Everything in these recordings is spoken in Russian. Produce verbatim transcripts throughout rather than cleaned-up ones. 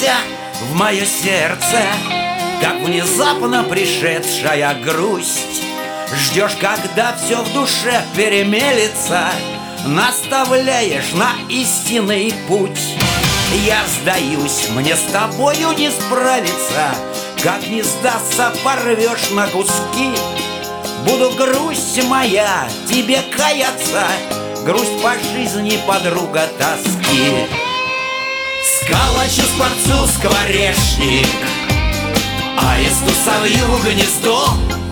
вернешься в мое сердце, как внезапно пришедшая грусть. Ждешь, когда все в душе перемелется, наставляешь на истинный путь. Я сдаюсь, мне с тобою не справиться, как не сдастся, порвешь на куски. Буду, грусть моя, тебе каяться, грусть по жизни, подруга тоски. Скалочу скворцу скворечник, аисту совью гнездо.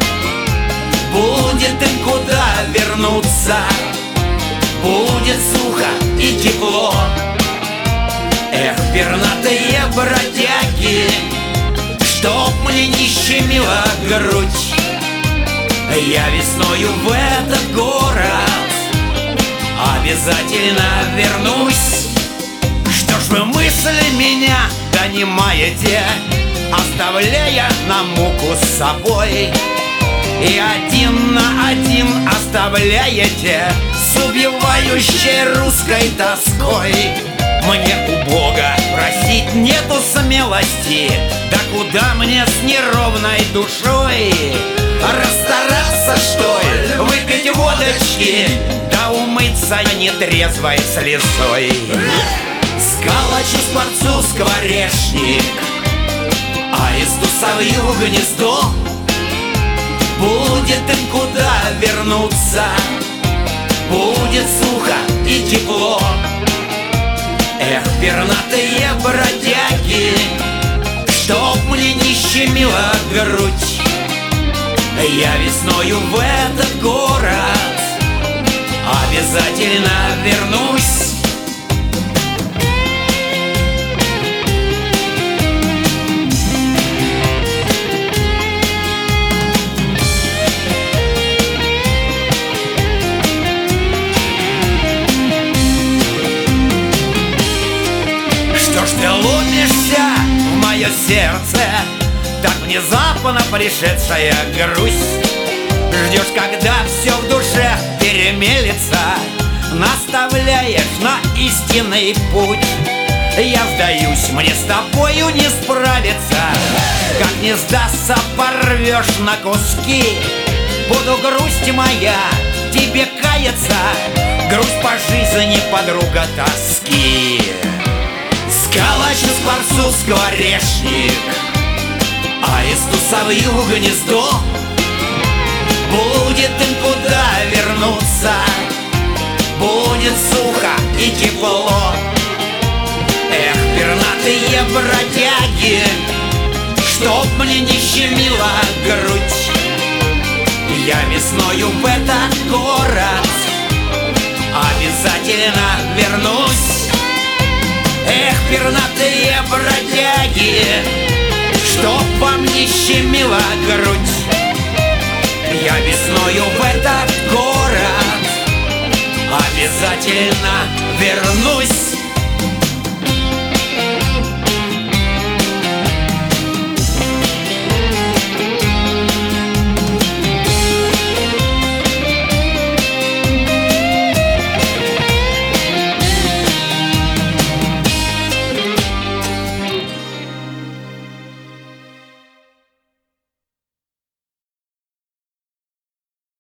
Будет им куда вернуться, будет сухо и тепло. Эх, пернатые бродяги, чтоб мне не щемила грудь. Я весною в этот город обязательно вернусь. Что ж вы мысли меня донимаете, оставляя на муку с собой? И один на один оставляете с убивающей русской тоской. Мне у Бога просить нету смелости, да куда мне с неровной душой? Расстараться, что ли, выпить водочки, да умыться нетрезвой слезой. Скалочу скворцу скворечник, аисту совью гнездо. Будет им куда вернуться, будет сухо и тепло. Эх, пернатые бродяги, чтоб мне не щемила грудь. Я весною в этот город обязательно вернусь. Что ж ты ломишься в мое сердце, так внезапно пришедшая грусть? Ждешь, когда все в душе перемелется, наставляешь на истинный путь. Я сдаюсь, мне с тобою не справиться, как не сдастся, порвешь на куски. Буду, грусть моя, тебе каяться, грусть по жизни, подруга тоски. Скалочу скворцу скворечник, аисту совью гнездо. Будет им куда вернуться, будет сухо и тепло. Эх, пернатые бродяги, чтоб мне не щемила грудь. Я весною в этот город обязательно вернусь. Эх, пернатые бродяги, чтоб вам не щемила грудь. Я весною в этот город обязательно вернусь.